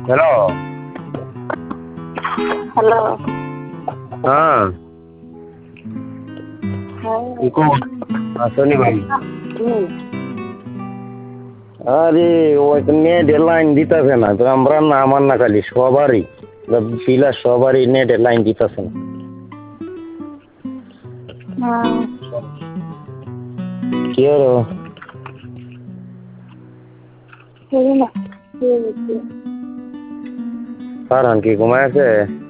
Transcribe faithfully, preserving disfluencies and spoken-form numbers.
Hello. Hello. হ্যাঁ। হ্যাঁ। আসনি ভাই। হুম। আরে ওই তো নেটের লাইন দিতেছে না, তো আমরা না, আমার না খালি সবারই পিলার সবারই নেটের লাইন দিতেছে না। হ্যাঁ। কি হলো? শোনো না, ফারহান কি ঘুমায় আছে?